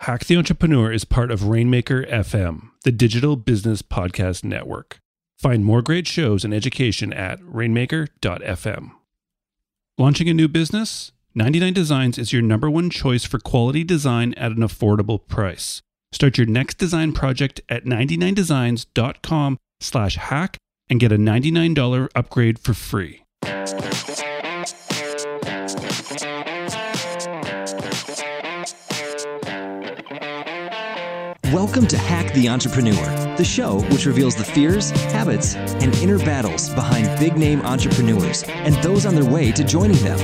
Hack the Entrepreneur is part of Rainmaker FM, the digital business podcast network. Find more great shows and education at rainmaker.fm. Launching a new business? 99 Designs is your number one choice for quality design at an affordable price. Start your next design project at 99designs.com/hack and get a $99 upgrade for free. Welcome to Hack the Entrepreneur, the show which reveals the fears, habits, and inner battles behind big-name entrepreneurs and those on their way to joining them.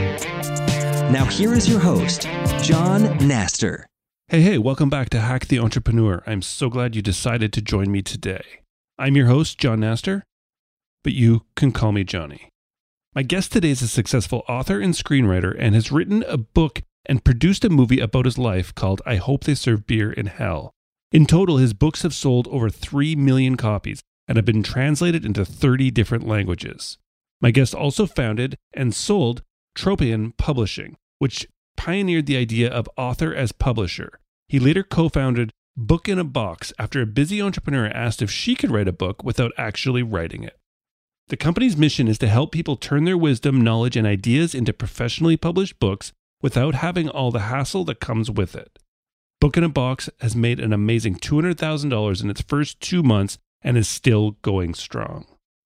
Now here is your host, John Naster. Hey, welcome back to Hack the Entrepreneur. I'm so glad you decided to join me today. I'm your host, John Naster, but you can call me Johnny. My guest today is a successful author and screenwriter and has written a book and produced a movie about his life called I Hope They Serve Beer in Hell. In total, his books have sold over 3 million copies and have been translated into 30 different languages. My guest also founded and sold Tropian Publishing, which pioneered the idea of author as publisher. He later co-founded Book in a Box after a busy entrepreneur asked if she could write a book without actually writing it. The company's mission is to help people turn their wisdom, knowledge, and ideas into professionally published books without having all the hassle that comes with it. Book in a Box has made an amazing $200,000 in its first 2 months and is still going strong.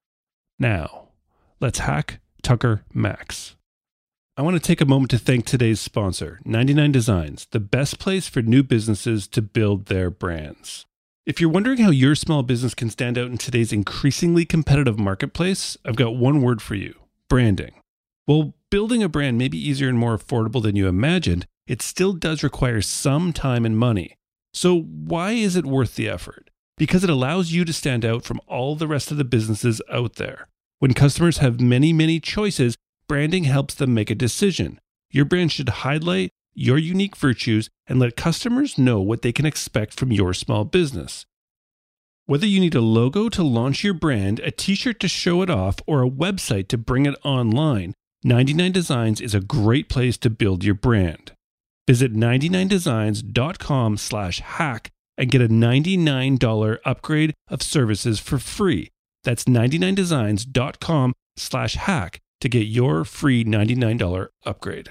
Now, let's hack Tucker Max. I want to take a moment to thank today's sponsor, 99 Designs, the best place for new businesses to build their brands. If you're wondering how your small business can stand out in today's increasingly competitive marketplace, I've got one word for you: branding. While building a brand may be easier and more affordable than you imagined, it still does require some time and money. So why is it worth the effort? Because it allows you to stand out from all the rest of the businesses out there. When customers have many choices, branding helps them make a decision. Your brand should highlight your unique virtues and let customers know what they can expect from your small business. Whether you need a logo to launch your brand, a t-shirt to show it off, or a website to bring it online, 99 Designs is a great place to build your brand. Visit 99designs.com/hack and get a $99 upgrade of services for free. That's 99designs.com/hack to get your free $99 upgrade.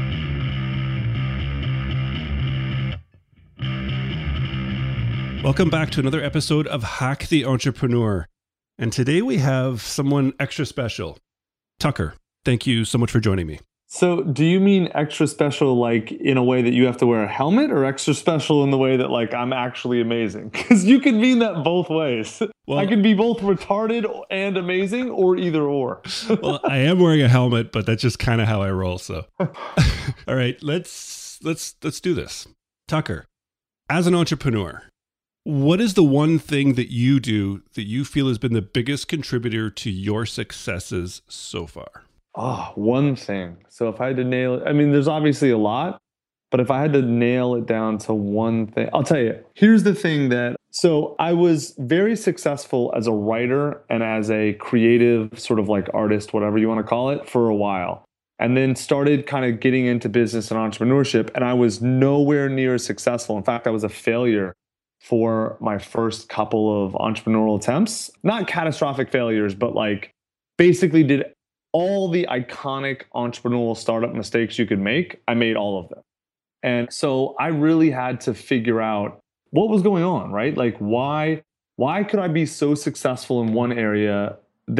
Welcome back to another episode of Hack the Entrepreneur. And today we have someone extra special. Tucker, thank you so much for joining me. So do you mean extra special like in a way that you have to wear a helmet, or extra special in the way that like I'm actually amazing? Because you can mean that both ways. Well, I can be both retarded and amazing, or either or. Well, I am wearing a helmet, but that's just kind of how I roll. So, all right, let's do this. Tucker, as an entrepreneur, what is the one thing that you do that you feel has been the biggest contributor to your successes so far? Oh, one thing. So if I had to nail it, I mean, there's obviously a lot, but if I had to nail it down to one thing, I'll tell you, here's the thing so I was very successful as a writer and as a creative sort of like artist, whatever you want to call it, for a while. And then started kind of getting into business and entrepreneurship, and I was nowhere near successful. In fact, I was a failure for my first couple of entrepreneurial attempts. Not catastrophic failures, but like basically did all the iconic entrepreneurial startup mistakes you could make. I made all of them. And so I really had to figure out what was going on, right? Like why could I be so successful in one area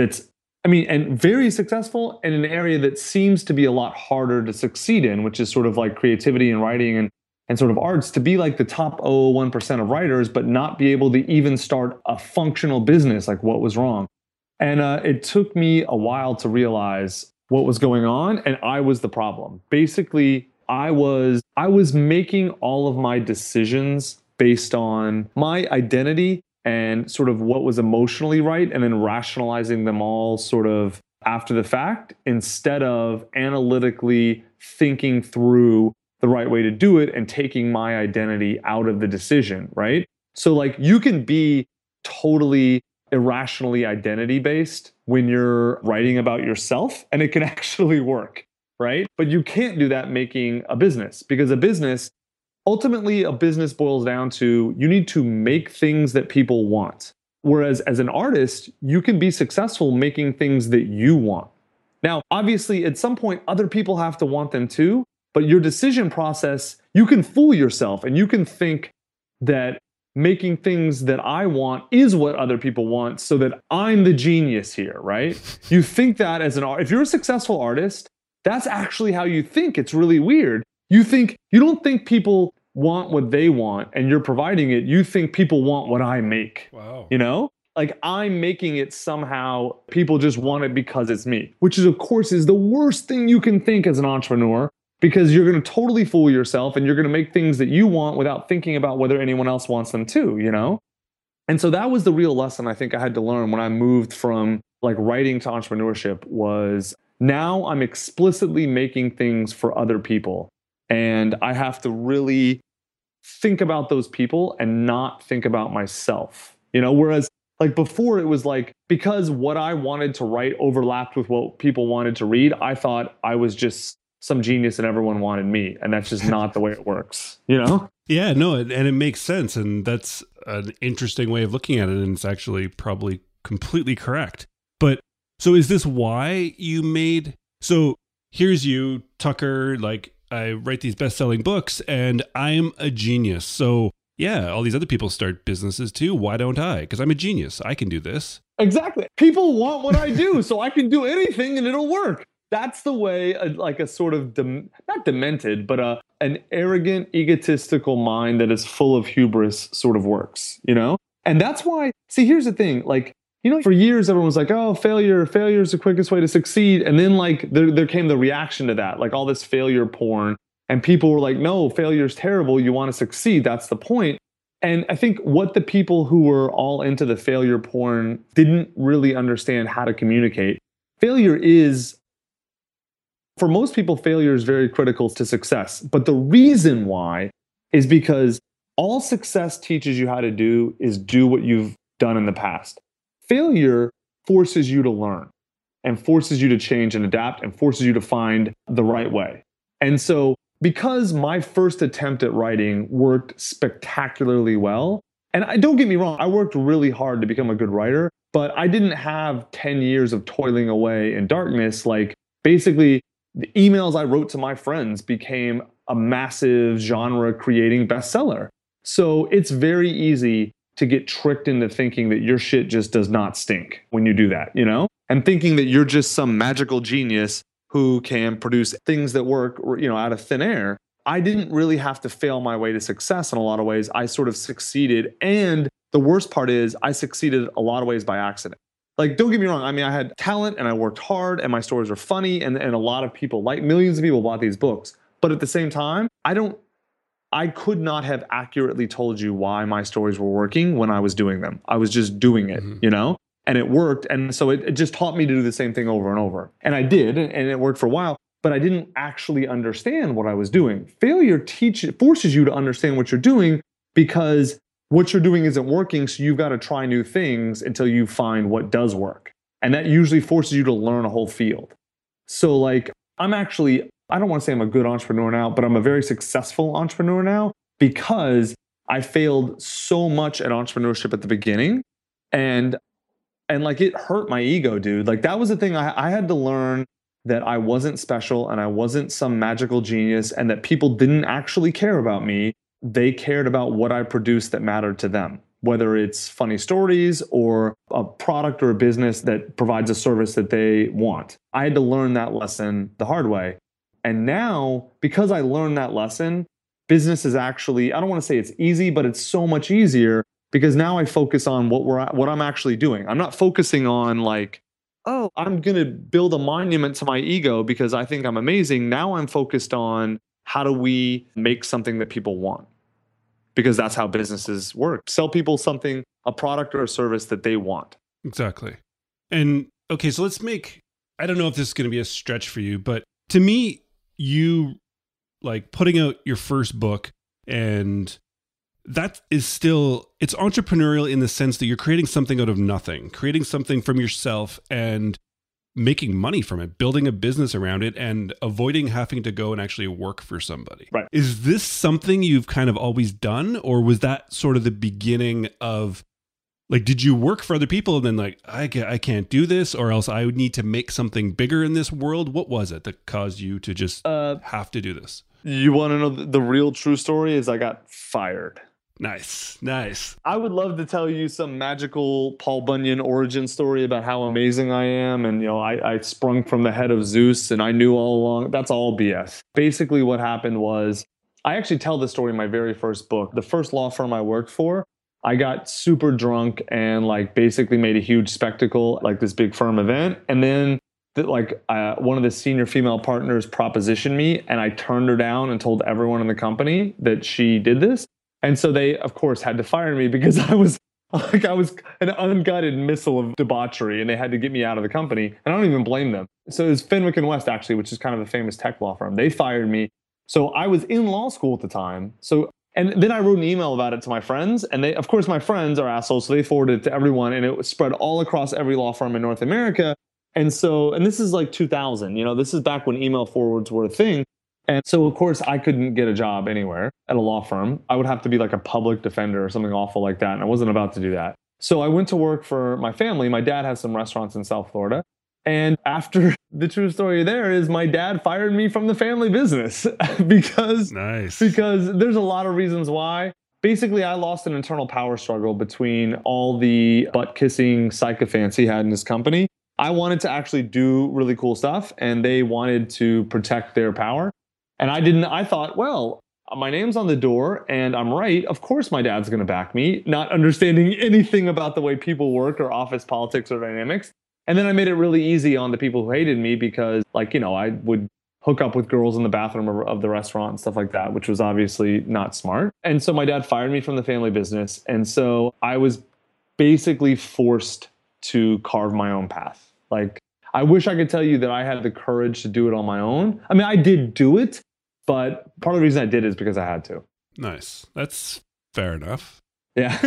and very successful in an area that seems to be a lot harder to succeed in, which is sort of like creativity and writing and sort of arts, to be like the top 0.01% of writers, but not be able to even start a functional business. Like what was wrong? And it took me a while to realize what was going on, and I was the problem. Basically, I was making all of my decisions based on my identity and sort of what was emotionally right, and then rationalizing them all sort of after the fact, instead of analytically thinking through the right way to do it and taking my identity out of the decision, right? So like you can be totally irrationally identity-based when you're writing about yourself, and it can actually work, right? But you can't do that making a business, because a business, ultimately a business boils down to you need to make things that people want. Whereas as an artist, you can be successful making things that you want. Now, obviously, at some point, other people have to want them too, but your decision process, you can fool yourself and you can think that making things that I want is what other people want so that I'm the genius here, right? You think that as an art, if you're a successful artist, that's actually how you think. It's really weird. You don't think people want what they want and you're providing it. You think people want what I make. Wow. You know? Like I'm making it somehow, people just want it because it's me, which is of course is the worst thing you can think as an entrepreneur, because you're going to totally fool yourself and you're going to make things that you want without thinking about whether anyone else wants them too, you know? And so that was the real lesson I think I had to learn when I moved from like writing to entrepreneurship was now I'm explicitly making things for other people. And I have to really think about those people and not think about myself, you know? Whereas like before it was like, because what I wanted to write overlapped with what people wanted to read, I thought I was just some genius and everyone wanted me. And that's just not the way it works, you know? Yeah, no, and it makes sense. And that's an interesting way of looking at it. And it's actually probably completely correct. But so is this why you made, so here's you, Tucker, like I write these best-selling books and I'm a genius. So yeah, all these other people start businesses too. Why don't I? Because I'm a genius. I can do this. Exactly. People want what I do, so I can do anything and it'll work. That's the way, like a sort of, not demented, but an arrogant, egotistical mind that is full of hubris sort of works, you know? And that's why, see, here's the thing, like, you know, for years, everyone was like, oh, failure is the quickest way to succeed. And then like there came the reaction to that, like all this failure porn. And people were like, no, failure is terrible. You want to succeed. That's the point. And I think what the people who were all into the failure porn didn't really understand how to communicate. Failure is, for most people, failure is very critical to success. But the reason why is because all success teaches you how to do is do what you've done in the past. Failure forces you to learn and forces you to change and adapt and forces you to find the right way. And so because my first attempt at writing worked spectacularly well, and don't get me wrong, I worked really hard to become a good writer, but I didn't have 10 years of toiling away in darkness. Like basically the emails I wrote to my friends became a massive genre creating bestseller. So it's very easy to get tricked into thinking that your shit just does not stink when you do that, you know? And thinking that you're just some magical genius who can produce things that work, you know, out of thin air. I didn't really have to fail my way to success in a lot of ways. I sort of succeeded. And the worst part is I succeeded a lot of ways by accident. Like, don't get me wrong. I mean, I had talent and I worked hard and my stories are funny and a lot of people, like millions of people bought these books. But at the same time, I could not have accurately told you why my stories were working when I was doing them. I was just doing it, you know? And it worked. And so it just taught me to do the same thing over and over. And I did, and it worked for a while, but I didn't actually understand what I was doing. Failure forces you to understand what you're doing because what you're doing isn't working. So you've got to try new things until you find what does work. And that usually forces you to learn a whole field. So like, I don't want to say I'm a good entrepreneur now, but I'm a very successful entrepreneur now because I failed so much at entrepreneurship at the beginning. And like it hurt my ego, dude. Like that was the thing I had to learn, that I wasn't special and I wasn't some magical genius and that people didn't actually care about me. They cared about what I produced that mattered to them, whether it's funny stories or a product or a business that provides a service that they want. I had to learn that lesson the hard way. And now, because I learned that lesson, business is actually, I don't want to say it's easy, but it's so much easier because now I focus on what I'm actually doing. I'm not focusing on like, oh, I'm going to build a monument to my ego because I think I'm amazing. Now I'm focused on how do we make something that people want? Because that's how businesses work. Sell people something, a product or a service that they want. Exactly. And okay, so I don't know if this is going to be a stretch for you, but to me, you like putting out your first book, and that is still, it's entrepreneurial in the sense that you're creating something out of nothing, creating something from yourself. And making money from it, building a business around it, and avoiding having to go and actually work for somebody. Right. Is this something you've kind of always done, or was that sort of the beginning of, like, did you work for other people and then like, I can't do this, or else I would need to make something bigger in this world? What was it that caused you to just have to do this? You want to know the real true story is I got fired. Nice. I would love to tell you some magical Paul Bunyan origin story about how amazing I am. And, I sprung from the head of Zeus and I knew all along. That's all BS. Basically, what happened was I actually tell this story in my very first book. The first law firm I worked for, I got super drunk and basically made a huge spectacle, like this big firm event. And then one of the senior female partners propositioned me and I turned her down and told everyone in the company that she did this. And so they, of course, had to fire me because I was an unguided missile of debauchery and they had to get me out of the company. And I don't even blame them. So it was Fenwick and West, actually, which is kind of a famous tech law firm. They fired me. So I was in law school at the time. And then I wrote an email about it to my friends. And they, of course, my friends are assholes. So they forwarded it to everyone. And it was spread all across every law firm in North America. And this is like 2000. This is back when email forwards were a thing. And so, of course, I couldn't get a job anywhere at a law firm. I would have to be like a public defender or something awful like that. And I wasn't about to do that. So I went to work for my family. My dad has some restaurants in South Florida. And after the true story there is my dad fired me from the family business because there's a lot of reasons why. Basically, I lost an internal power struggle between all the butt-kissing sycophants he had in his company. I wanted to actually do really cool stuff, and they wanted to protect their power. And I thought, well, my name's on the door and I'm right. Of course, my dad's going to back me, not understanding anything about the way people work or office politics or dynamics. And then I made it really easy on the people who hated me because I would hook up with girls in the bathroom of the restaurant and stuff like that, which was obviously not smart. And so my dad fired me from the family business. And so I was basically forced to carve my own path. I wish I could tell you that I had the courage to do it on my own. I mean, I did do it, but part of the reason I did it is because I had to. Nice. That's fair enough. Yeah.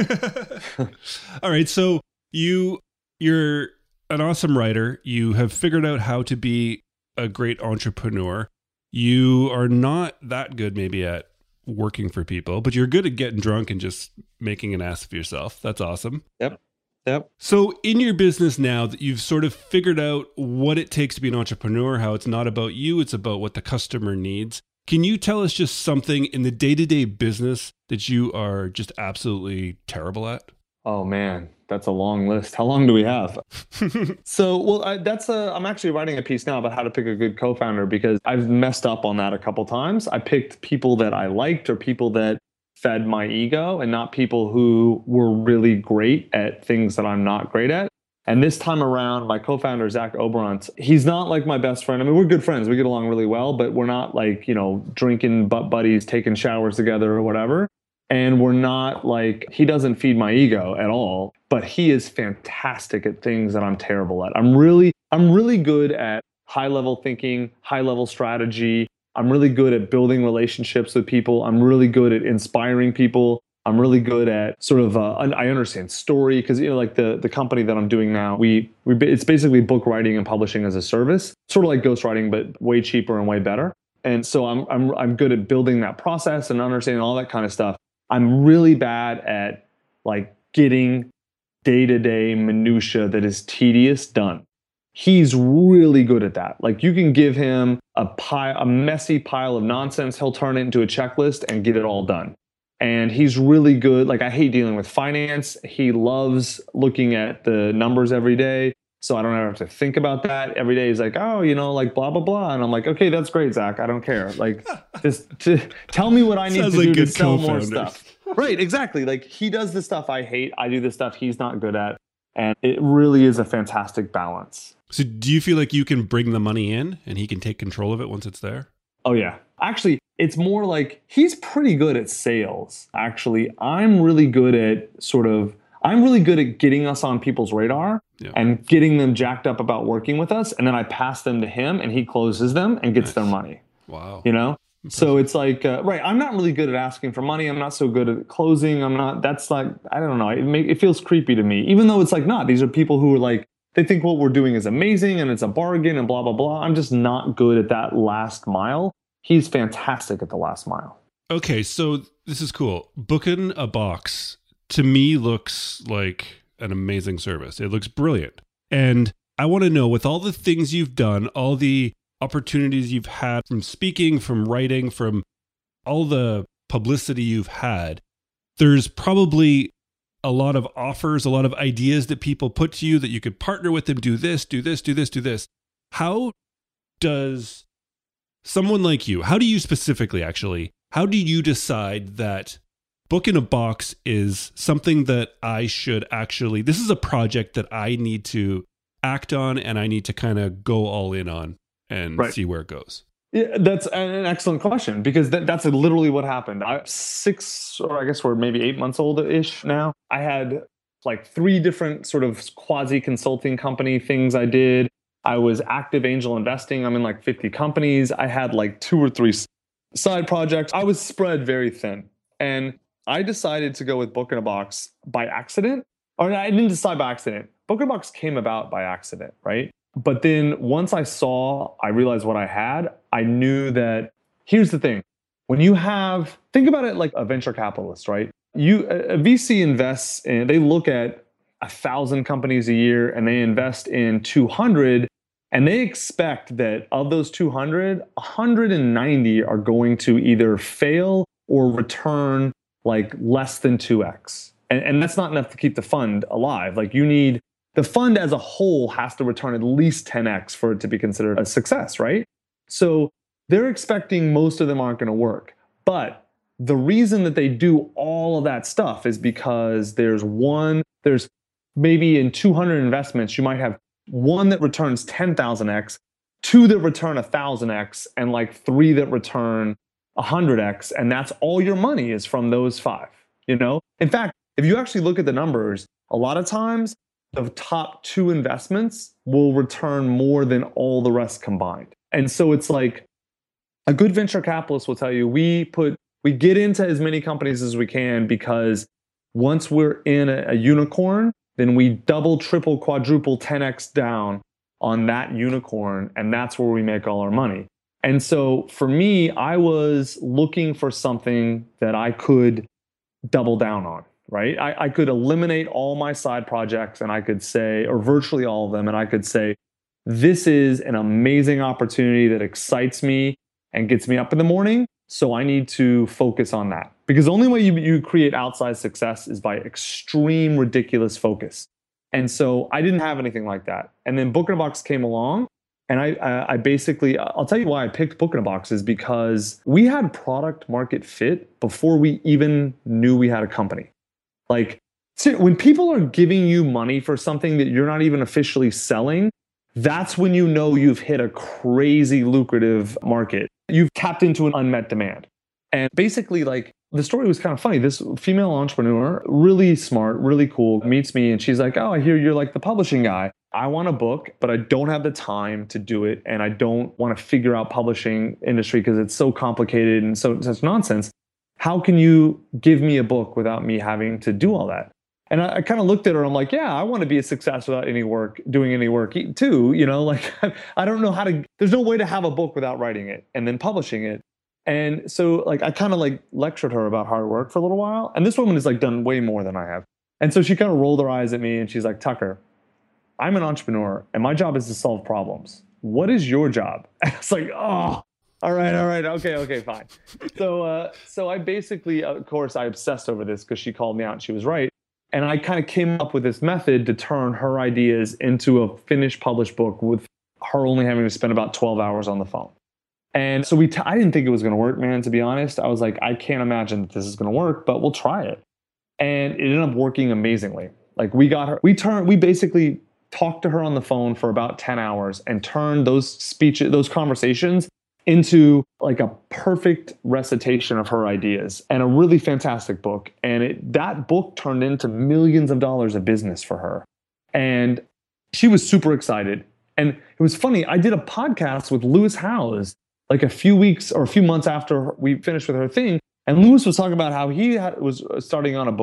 All right. So you're an awesome writer. You have figured out how to be a great entrepreneur. You are not that good maybe at working for people, but you're good at getting drunk and just making an ass of yourself. That's awesome. Yep. So in your business now that you've sort of figured out what it takes to be an entrepreneur, how it's not about you, it's about what the customer needs. Can you tell us just something in the day-to-day business that you are just absolutely terrible at? Oh man, that's a long list. How long do we have? I'm actually writing a piece now about how to pick a good co-founder because I've messed up on that a couple times. I picked people that I liked or people that fed my ego and not people who were really great at things that I'm not great at. And this time around, my co-founder, Zach Oberon, he's not like my best friend. I mean, we're good friends. We get along really well, but we're not drinking butt buddies, taking showers together or whatever. And we're not he doesn't feed my ego at all, but he is fantastic at things that I'm terrible at. I'm really good at high level thinking, high level strategy. I'm really good at building relationships with people. I'm really good at inspiring people. I'm really good at sort of, I understand story because, the company that I'm doing now, it's basically book writing and publishing as a service, sort of like ghostwriting, but way cheaper and way better. And so I'm good at building that process and understanding all that kind of stuff. I'm really bad at getting day-to-day minutia that is tedious done. He's really good at that. You can give him a messy pile of nonsense. He'll turn it into a checklist and get it all done. And he's really good. I hate dealing with finance. He loves looking at the numbers every day. So I don't ever have to think about that. Every day he's blah, blah, blah. And I'm okay, that's great, Zach. I don't care. Just tell me what I need to do to sell more stuff. Right, exactly. He does the stuff I hate. I do the stuff he's not good at. And it really is a fantastic balance. So do you feel like you can bring the money in and he can take control of it once it's there? Oh, yeah. Actually, it's more he's pretty good at sales. Actually, I'm really good at getting us on people's radar and getting them jacked up about working with us. And then I pass them to him and he closes them and gets their money. Wow. So it's right. I'm not really good at asking for money. I'm not so good at closing. I don't know. It feels creepy to me, even though it's not. These are people who are They think what we're doing is amazing and it's a bargain and blah, blah, blah. I'm just not good at that last mile. He's fantastic at the last mile. Okay, so this is cool. Booking a Box to me looks like an amazing service. It looks brilliant. And I want to know, with all the things you've done, all the opportunities you've had from speaking, from writing, from all the publicity you've had, there's probably a lot of offers, a lot of ideas that people put to you that you could partner with them, do this, do this, do this, do this. How does someone like you, how do you specifically actually, how do you decide that Book in a Box is something that I should actually, this is a project that I need to act on and I need to kind of go all in on and see where it goes? Yeah, that's an excellent question, because that's literally what happened. I'm 6, or I guess we're maybe 8 months old-ish now. I had like 3 different sort of quasi-consulting company things I did. I was active angel investing. I'm in like 50 companies. I had like 2 or 3 side projects. I was spread very thin. And I decided to go with Book in a Box by accident. Or I didn't decide by accident. Book in a Box came about by accident, right? But then once I realized what I had, I knew that, here's the thing. When you think about it like a venture capitalist, right? A VC invests in, they look at 1,000 companies a year and they invest in 200, and they expect that of those 200, 190 are going to either fail or return like less than 2x. And that's not enough to keep the fund alive. Like the fund as a whole has to return at least 10x for it to be considered a success, right? So they're expecting most of them aren't going to work. But the reason that they do all of that stuff is because there's maybe in 200 investments, you might have 1 that returns 10,000x, 2 that return 1,000x, and like 3 that return 100x. And that's all your money is from those 5, you know? In fact, if you actually look at the numbers, a lot of times, the top 2 investments will return more than all the rest combined. And so it's like a good venture capitalist will tell you, we get into as many companies as we can, because once we're in a unicorn, then we double, triple, quadruple, 10x down on that unicorn. And that's where we make all our money. And so for me, I was looking for something that I could double down on. Right? I could eliminate all my side projects and I could say, or virtually all of them, and I could say, this is an amazing opportunity that excites me and gets me up in the morning. So I need to focus on that. Because the only way you create outsized success is by extreme, ridiculous focus. And so I didn't have anything like that. And then Book in a Box came along. And I basically, I'll tell you why I picked Book in a Box is because we had product market fit before we even knew we had a company. Like, when people are giving you money for something that you're not even officially selling, that's when you know you've hit a crazy lucrative market. You've tapped into an unmet demand. And basically, like, the story was kind of funny. This female entrepreneur, really smart, really cool, meets me and she's like, oh, I hear you're like the publishing guy. I want a book, but I don't have the time to do it. And I don't want to figure out publishing industry because it's so complicated and such nonsense. How can you give me a book without me having to do all that? And I kind of looked at her. I'm like, yeah, I want to be a success without doing any work too. You know, like I don't know there's no way to have a book without writing it and then publishing it. And so like, I kind of like lectured her about hard work for a little while. And this woman has like done way more than I have. And so she kind of rolled her eyes at me and she's like, Tucker, I'm an entrepreneur and my job is to solve problems. What is your job? And I was like, oh, all right. Okay, fine. So I basically, of course, I obsessed over this because she called me out and she was right. And I kind of came up with this method to turn her ideas into a finished published book with her only having to spend about 12 hours on the phone. And so I didn't think it was going to work, man, to be honest. I was like, I can't imagine that this is going to work, but we'll try it. And it ended up working amazingly. Like we basically talked to her on the phone for about 10 hours and turned those conversations into like a perfect recitation of her ideas and a really fantastic book. And that book turned into millions of dollars of business for her. And she was super excited. And it was funny, I did a podcast with Lewis Howes like a few months after we finished with her thing. And Lewis was talking about how he was starting on a book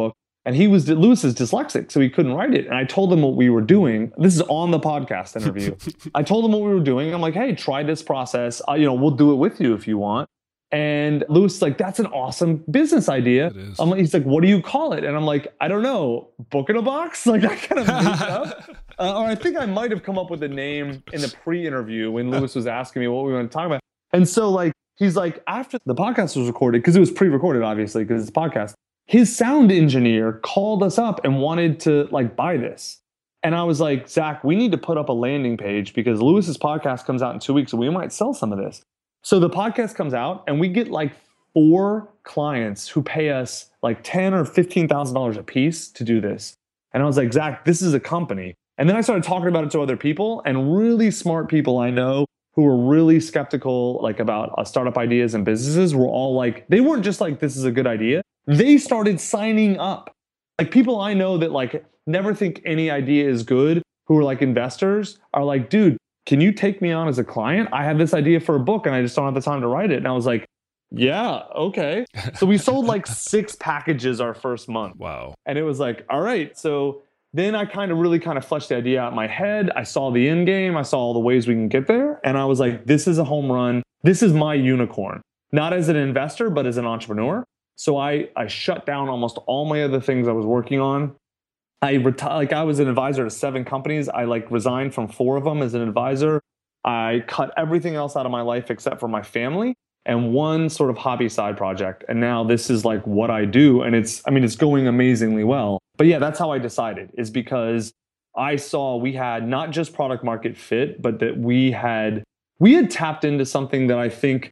And Lewis is dyslexic, so he couldn't write it. And I told him what we were doing. This is on the podcast interview. I told him what we were doing. I'm like, hey, try this process. We'll do it with you if you want. And Lewis is like, that's an awesome business idea. He's like, what do you call it? And I'm like, I don't know, Book in a Box? Like, I kind of made it up. Or I think I might have come up with a name in the pre-interview when Lewis was asking me what we want to talk about. And so like, he's like, after the podcast was recorded, because it was pre-recorded, obviously, because it's a podcast, his sound engineer called us up and wanted to like buy this. And I was like, Zach, we need to put up a landing page because Lewis's podcast comes out in 2 weeks and we might sell some of this. So the podcast comes out and we get like 4 clients who pay us like $10,000 or $15,000 a piece to do this. And I was like, Zach, this is a company. And then I started talking about it to other people, and really smart people I know who were really skeptical like about startup ideas and businesses were all like, they weren't just like, this is a good idea. They started signing up. Like people I know that like never think any idea is good, who are like investors, are like, dude, can you take me on as a client? I have this idea for a book and I just don't have the time to write it. And I was like, yeah, okay. So we sold like 6 packages our first month. Wow. And it was like, all right. So then I really fleshed the idea out in my head. I saw the end game. I saw all the ways we can get there. And I was like, this is a home run. This is my unicorn, not as an investor, but as an entrepreneur. So I shut down almost all my other things I was working on. I was an advisor to 7 companies. I resigned from 4 of them as an advisor. I cut everything else out of my life except for my family and one sort of hobby side project. And now this is like what I do. And it's going amazingly well. But yeah, that's how I decided, is because I saw we had not just product market fit, but that we had tapped into something that I think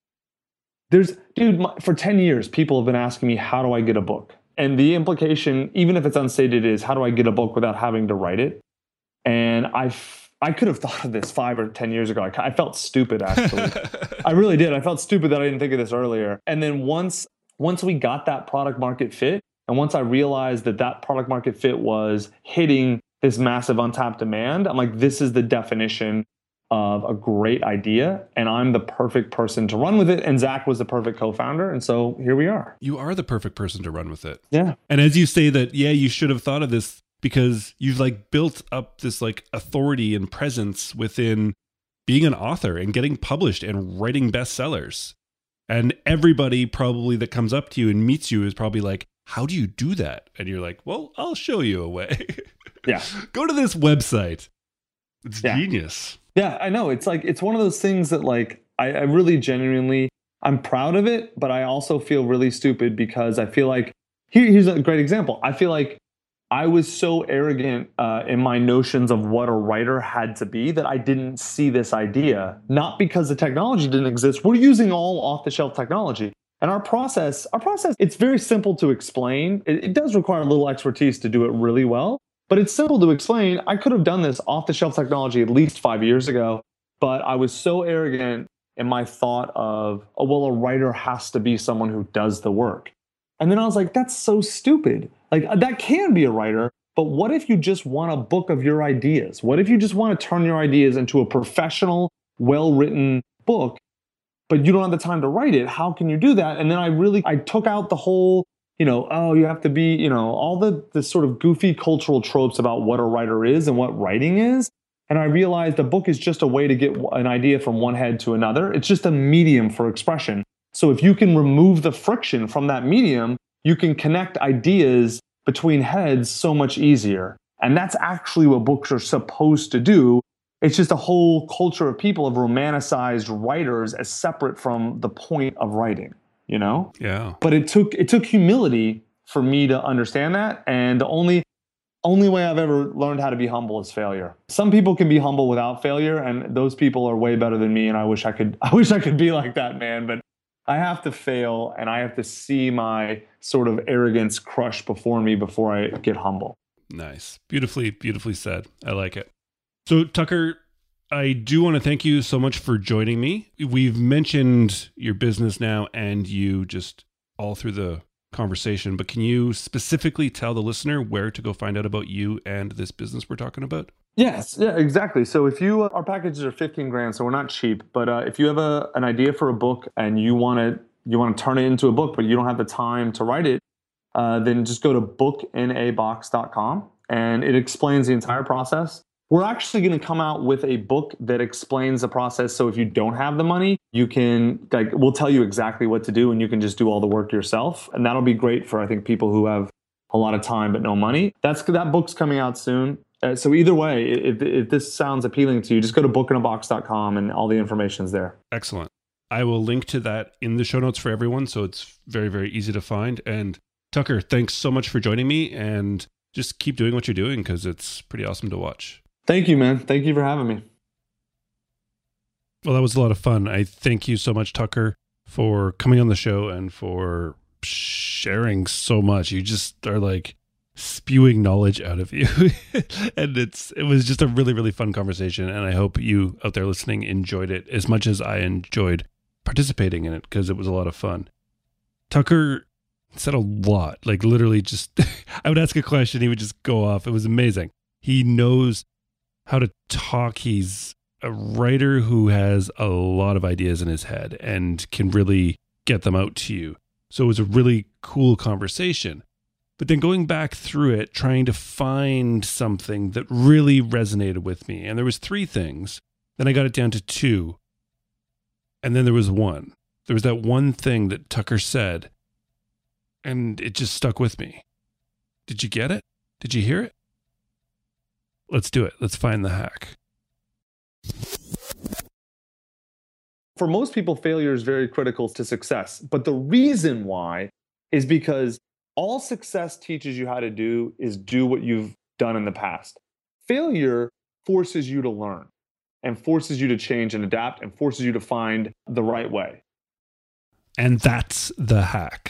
for 10 years, people have been asking me, how do I get a book? And the implication, even if it's unstated, is how do I get a book without having to write it? And I could have thought of this 5 or 10 years ago. I felt stupid, actually. I really did. I felt stupid that I didn't think of this earlier. And then once we got that product market fit, and once I realized that product market fit was hitting this massive untapped demand, I'm like, this is the definition of a great idea, and I'm the perfect person to run with it. And Zach was the perfect co-founder. And so here we are. You are the perfect person to run with it. Yeah. And as you say that, yeah, you should have thought of this because you've built up this authority and presence within being an author and getting published and writing bestsellers. And everybody probably that comes up to you and meets you is probably like, how do you do that? And you're like, well, I'll show you a way. Yeah. Go to this website. It's genius. Yeah, I know. It's it's one of those things that I really genuinely, I'm proud of it, but I also feel really stupid because I feel like, here's a great example. I feel like I was so arrogant in my notions of what a writer had to be that I didn't see this idea, not because the technology didn't exist. We're using all off-the-shelf technology. And our process, it's very simple to explain. It does require a little expertise to do it really well. But it's simple to explain. I could have done this off-the-shelf technology at least 5 years ago, but I was so arrogant in my thought of, oh, well, a writer has to be someone who does the work. And then I was like, that's so stupid. That can be a writer, but what if you just want a book of your ideas? What if you just want to turn your ideas into a professional, well-written book, but you don't have the time to write it? How can you do that? And then I took out the whole, you have to be, all the sort of goofy cultural tropes about what a writer is and what writing is. And I realized a book is just a way to get an idea from one head to another. It's just a medium for expression. So if you can remove the friction from that medium, you can connect ideas between heads so much easier. And that's actually what books are supposed to do. It's just a whole culture of people have romanticized writers as separate from the point of writing. Yeah. But it took humility for me to understand that. And the only way I've ever learned how to be humble is failure. Some people can be humble without failure, and those people are way better than me. And I wish I could be like that, man. But I have to fail, and I have to see my sort of arrogance crush before me before I get humble. Nice. Beautifully, beautifully said. I like it. So Tucker, I do want to thank you so much for joining me. We've mentioned your business now and you just all through the conversation, but can you specifically tell the listener where to go find out about you and this business we're talking about? Yes, yeah, exactly. So our packages are 15 grand, so we're not cheap, but if you have an idea for a book and you want to turn it into a book, but you don't have the time to write it, then just go to bookinabox.com and it explains the entire process. We're actually going to come out with a book that explains the process. So if you don't have the money, you can, we'll tell you exactly what to do and you can just do all the work yourself. And that'll be great for, I think, people who have a lot of time but no money. That book's coming out soon. So either way, if this sounds appealing to you, just go to bookinabox.com and all the information's there. Excellent. I will link to that in the show notes for everyone, so it's very, very easy to find. And Tucker, thanks so much for joining me, and just keep doing what you're doing because it's pretty awesome to watch. Thank you, man. Thank you for having me. Well, that was a lot of fun. I thank you so much, Tucker, for coming on the show and for sharing so much. You just are like spewing knowledge out of you. And it was just a really, really fun conversation. And I hope you out there listening enjoyed it as much as I enjoyed participating in it because it was a lot of fun. Tucker said a lot, like literally just, I would ask a question, he would just go off. It was amazing. He knows how to talk. He's a writer who has a lot of ideas in his head and can really get them out to you. So it was a really cool conversation. But then going back through it, trying to find something that really resonated with me. And there was 3 things. Then I got it down to 2. And then there was 1. There was that one thing that Tucker said, and it just stuck with me. Did you get it? Did you hear it? Let's do it. Let's find the hack. For most people, failure is very critical to success. But the reason why is because all success teaches you how to do is do what you've done in the past. Failure forces you to learn and forces you to change and adapt and forces you to find the right way. And that's the hack.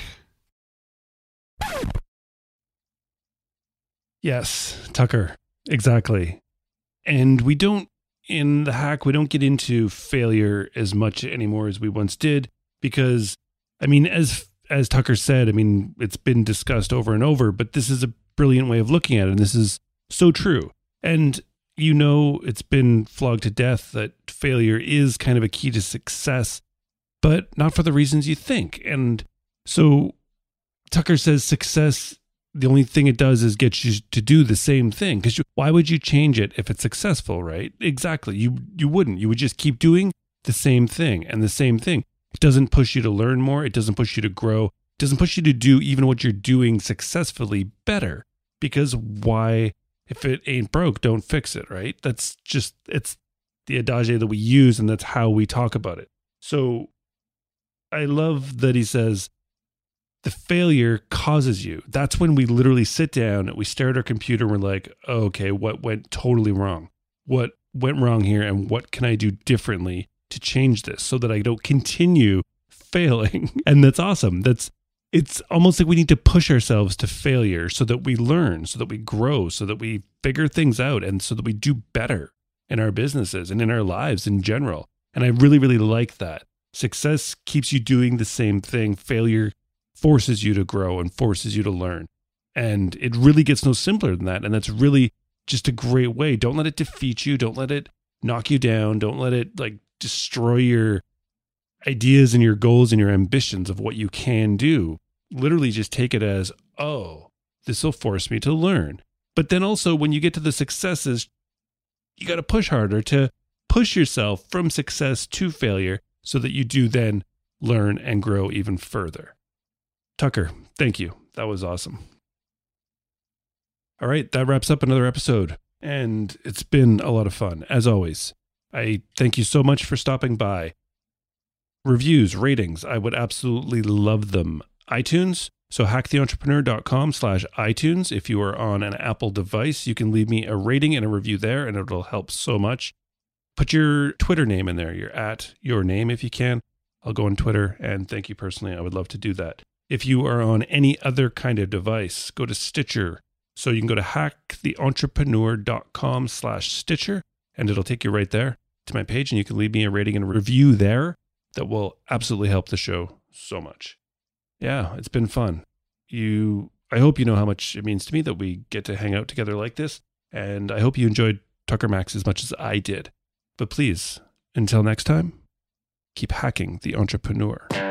Yes, Tucker, exactly. And in the hack, we don't get into failure as much anymore as we once did because, I mean, as Tucker said, I mean, it's been discussed over and over, but this is a brilliant way of looking at it. And this is so true. And it's been flogged to death that failure is kind of a key to success, but not for the reasons you think. And so Tucker says success, the only thing it does is get you to do the same thing. Because why would you change it if it's successful, right? Exactly. You wouldn't. You would just keep doing the same thing and the same thing. It doesn't push you to learn more. It doesn't push you to grow. It doesn't push you to do even what you're doing successfully better. Because why, if it ain't broke, don't fix it, right? It's the adage that we use, and that's how we talk about it. So I love that he says, the failure causes you. That's when we literally sit down and we stare at our computer and we're like, oh, okay, what went totally wrong? What went wrong here? And what can I do differently to change this so that I don't continue failing? And that's awesome. It's almost like we need to push ourselves to failure so that we learn, so that we grow, so that we figure things out, and so that we do better in our businesses and in our lives in general. And I really, really like that. Success keeps you doing the same thing. Failure forces you to grow and forces you to learn. And it really gets no simpler than that. And that's really just a great way. Don't let it defeat you. Don't let it knock you down. Don't let it destroy your ideas and your goals and your ambitions of what you can do. Literally just take it as, oh, this will force me to learn. But then also when you get to the successes, you got to push harder to push yourself from success to failure so that you do then learn and grow even further. Tucker, thank you. That was awesome. All right, that wraps up another episode, and it's been a lot of fun, as always. I thank you so much for stopping by. Reviews, ratings, I would absolutely love them. iTunes, so hacktheentrepreneur.com/iTunes. If you are on an Apple device, you can leave me a rating and a review there, and it'll help so much. Put your Twitter name in there. You're at your name if you can. I'll go on Twitter, and thank you personally. I would love to do that. If you are on any other kind of device, go to Stitcher. So you can go to hacktheentrepreneur.com/Stitcher, and it'll take you right there to my page, and you can leave me a rating and a review there. That will absolutely help the show so much. Yeah, it's been fun. I hope you know how much it means to me that we get to hang out together like this, and I hope you enjoyed Tucker Max as much as I did. But please, until next time, keep hacking the entrepreneur.